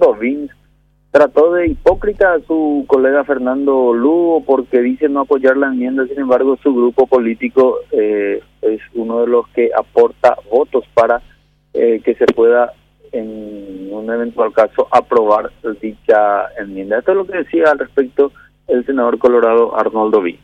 Arnoldo Vince trató de hipócrita a su colega Fernando Lugo porque dice no apoyar la enmienda. Sin embargo, su grupo político es uno de los que aporta votos para que se pueda, en un eventual caso, aprobar dicha enmienda. Esto es lo que decía al respecto el senador colorado Arnoldo Vince.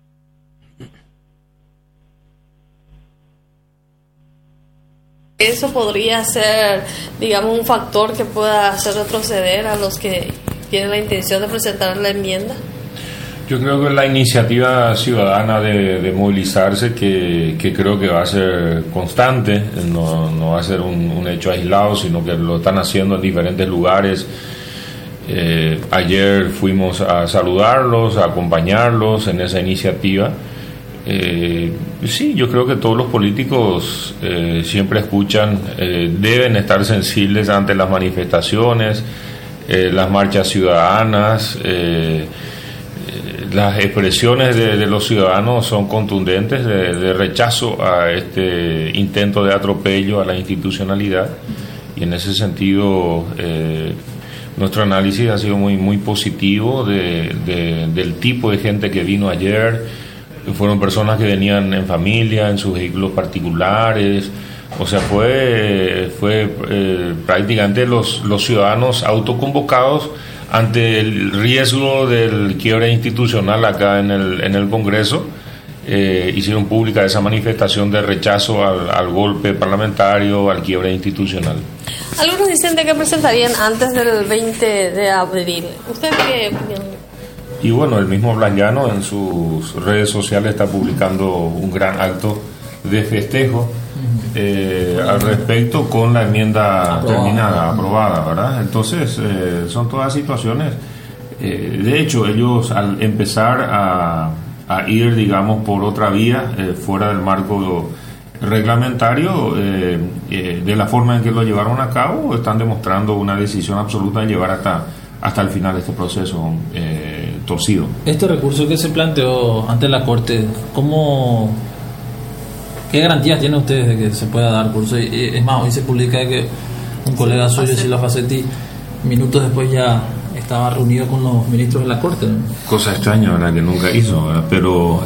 Eso podría ser, digamos, un factor que pueda hacer retroceder a los que tienen la intención de presentar la enmienda. Yo creo que la iniciativa ciudadana de movilizarse, que creo que va a ser constante, no va a ser un hecho aislado, sino que lo están haciendo en diferentes lugares. Ayer fuimos a saludarlos, a acompañarlos en esa iniciativa. Sí, yo creo que todos los políticos siempre escuchan, deben estar sensibles ante las manifestaciones, las marchas ciudadanas, las expresiones de los ciudadanos son contundentes de rechazo a este intento de atropello a la institucionalidad, y en ese sentido nuestro análisis ha sido muy positivo del tipo de gente que vino ayer. Fueron personas que venían en familia, en sus vehículos particulares, o sea, fue prácticamente los ciudadanos autoconvocados ante el riesgo del quiebre institucional acá en el Congreso. Hicieron pública esa manifestación de rechazo al golpe parlamentario, al quiebre institucional. Algunos dicen de que presentarían antes del 20 de abril. ¿Usted qué opinión? Y bueno, el mismo Blas Llano en sus redes sociales está publicando un gran acto de festejo al respecto, con la enmienda terminada, aprobada, ¿verdad? Entonces, son todas situaciones. De hecho, ellos al empezar a ir, digamos, por otra vía, fuera del marco reglamentario, de la forma en que lo llevaron a cabo, están demostrando una decisión absoluta de llevar hasta el final de este proceso torcido. Este recurso que se planteó ante la Corte, ¿qué garantías tienen ustedes de que se pueda dar curso? Es más, hoy se publica que un colega suyo, Silva Facetti, minutos después ya estaba reunido con los ministros de la Corte, ¿no? Cosa extraña, ¿verdad? Que nunca hizo, ¿verdad? Pero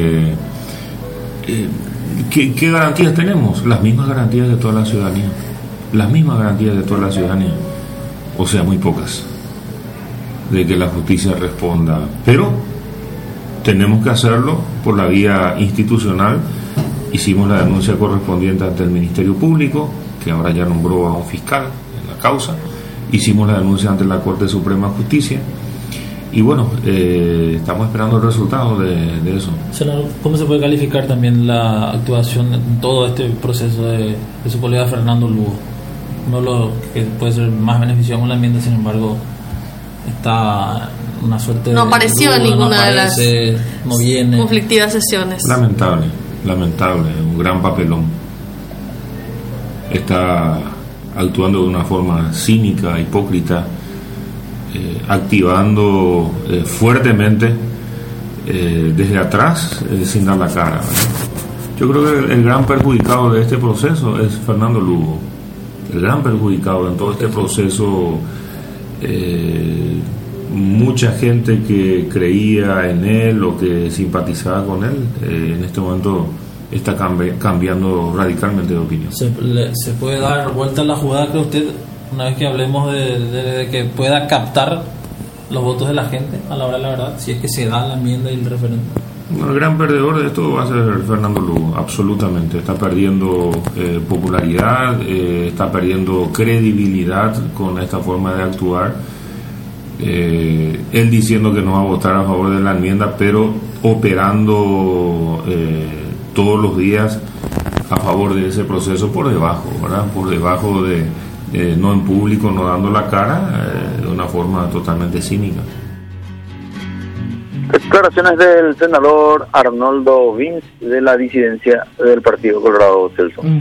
¿qué garantías tenemos? Las mismas garantías de toda la ciudadanía. Las mismas garantías de toda la ciudadanía. O sea, muy pocas, de que la justicia responda, pero tenemos que hacerlo por la vía institucional. Hicimos la denuncia correspondiente ante el Ministerio Público, que ahora ya nombró a un fiscal en la causa. Hicimos la denuncia ante la Corte Suprema de Justicia y bueno, estamos esperando el resultado de eso. Senador, ¿cómo se puede calificar también la actuación en todo este proceso de su colega Fernando Lugo? No lo que puede ser más beneficioso con la enmienda, sin embargo está una suerte no apareció en ninguna de las no viene. Conflictivas sesiones. Lamentable, un gran papelón. Está actuando de una forma cínica, hipócrita, activando fuertemente desde atrás, sin dar la cara. Yo creo que el gran perjudicado de este proceso es Fernando Lugo. El gran perjudicado en todo este proceso. Mucha gente que creía en él o que simpatizaba con él, en este momento está cambiando radicalmente de opinión. ¿Se puede dar vuelta a la jugada, cree usted, una vez que hablemos de que pueda captar los votos de la gente a la hora de la verdad, si es que se da la enmienda y el referéndum? El gran perdedor de esto va a ser Fernando Lugo, absolutamente. Está perdiendo popularidad, está perdiendo credibilidad con esta forma de actuar. Él diciendo que no va a votar a favor de la enmienda, pero operando todos los días a favor de ese proceso por debajo, ¿verdad? Por debajo no en público, no dando la cara, de una forma totalmente cínica. Declaraciones del senador Arnoldo Vince de la disidencia del Partido Colorado, Celso.